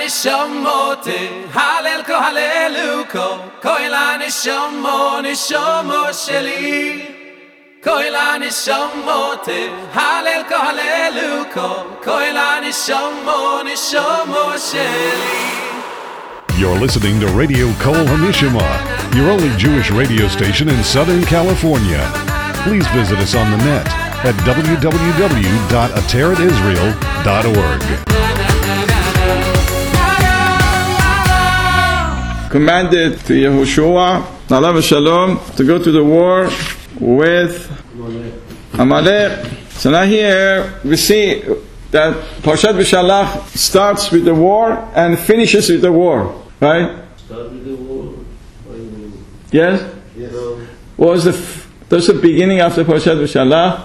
nishamote, halel ko haleluko, koila nishomo sheli. Koila nishamote, halel ko haleluko, koila nishomo sheli. You're listening to Radio Kol Hanishma, your only Jewish radio station in Southern California. Please visit us on the net at www.ateratisrael.org. Commanded to Yehoshua, Alav Shalom, to go to the war with Amalek. So now here we see that Parshat V'Shalach starts with the war and finishes with the war, right? Start with the war. Yes? Yes. What was that's the beginning after Parshat V'Shalach?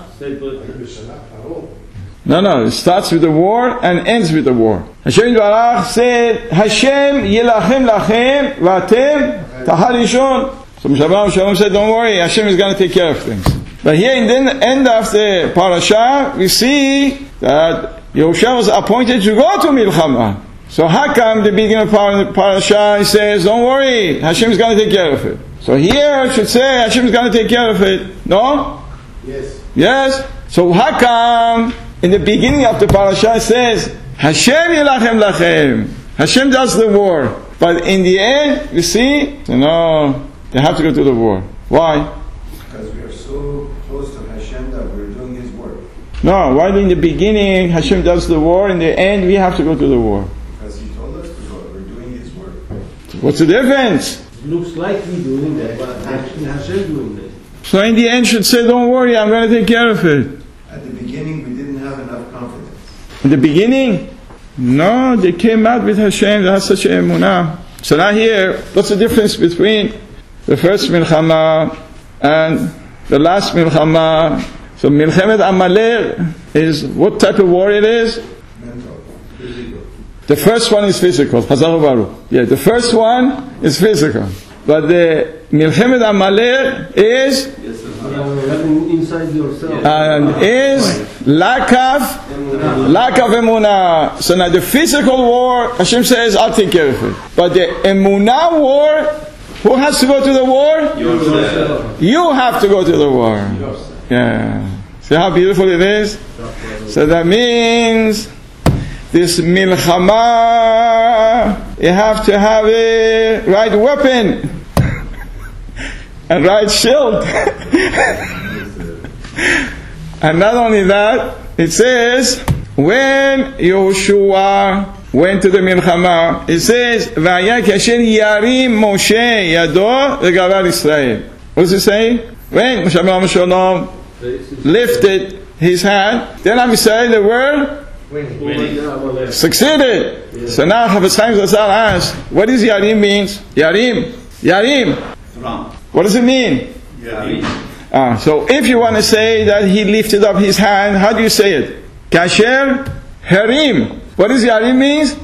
No, it starts with the war and ends with the war. Hashem Yitbarach said, Hashem yilachem lachem v'atem taharishon. So Shabbat Shalom said, don't worry, Hashem is going to take care of things. But here in the end of the parasha, we see that Yehoshua was appointed to go to Milchama. So how come the beginning of the parasha he says, don't worry, Hashem is going to take care of it. So here I should say Hashem is going to take care of it. No? Yes. Yes? So how come in the beginning of the parasha it says, Hashem yilachem lachem. Hashem does the war. But in the end, you see, no, they have to go to the war. Why? Because we are so close to Hashem that we're doing His work. No, why in the beginning Hashem does the war, in the end we have to go to the war? Because He told us to go. We're doing His work. What's the difference? It looks like we doing that, but actually Hashem doing that. So in the end should say, don't worry, I'm going to take care of it. At the beginning, we didn't have enough confidence. In the beginning, no, they came out with Hashem, they had such a emunah. So now here, what's the difference between the first milchama and the last milchama? So Milchemet Amalek is, what type of war it is? Mental, physical. The first one is physical. Chazal Baruch. Yeah, the first one is physical. But the Milchemet Amalek is Inside yourself. and is lack of emunah. So now the physical war, Hashem says, I'll take care of it. But the emunah war, who has to go to the war? Yourself. You have to go to the war. Yeah. See how beautiful it is? So that means this milchama, you have to have a right weapon and right shield. And not only that, it says, when Yehoshua went to the milchama, it says, V'aya kasher yarim Moshe yado legavar Israel. What does it say? When Moshe Rabbeinu Shalom lifted his hand, then Am Yisrael, the world succeeded. Yes. So now Havetz Chaim Zatzal asks, what does yarim means? Yarim. What does it mean? So if you want to say that he lifted up his hand, how do you say it? Kasher Harim. What does Yarim means?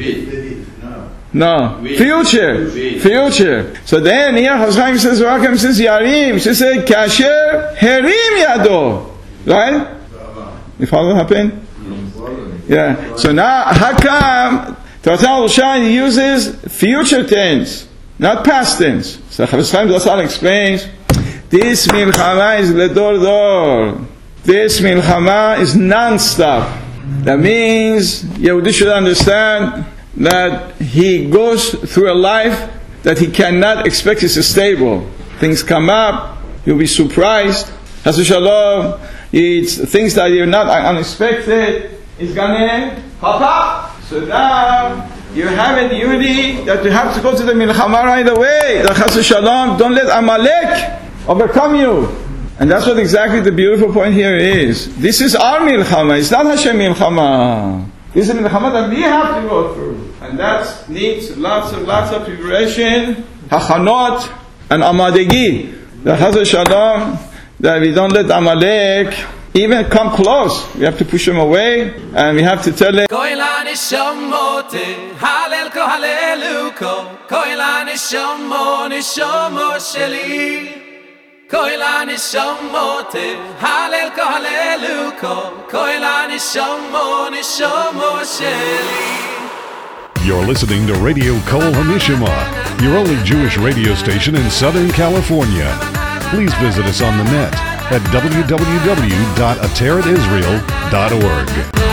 No. Future. So then here Havetz Chaim says, Rakam says Yarim. She said Kasher Harim Yado. Right? You follow what happened? Yeah. So now how come Tatar Shai uses future tense, not past tense? So Havetz Chaim Zatzal explains, this milchama is ledor dor. This milchama is non-stop. That means Yehudi should understand that he goes through a life that he cannot expect is stable. Things come up, you'll be surprised. Chas v'shalom, it's things that are not unexpected. It's gonna pop up. So now you have a duty that you have to go to the milchama right away. Chas v'shalom, don't let Amalek overcome you. And that's what exactly the beautiful point here is. This is our milchama. It's not Hashem milchama. This is the milchama that we have to go through. And that needs lots of preparation, hachanot, and amadegi. The Chas Shalom, that we don't let Amalek even come close. We have to push him away, and we have to tell him, Koila nishamote, halel ko haleluko, koila nishomo sheli. Koila nishamote, halel ko haleluko, koila nishomo sheli. You're listening to Radio Kol Hanishma, your only Jewish radio station in Southern California. Please visit us on the net at www.ateretisrael.org.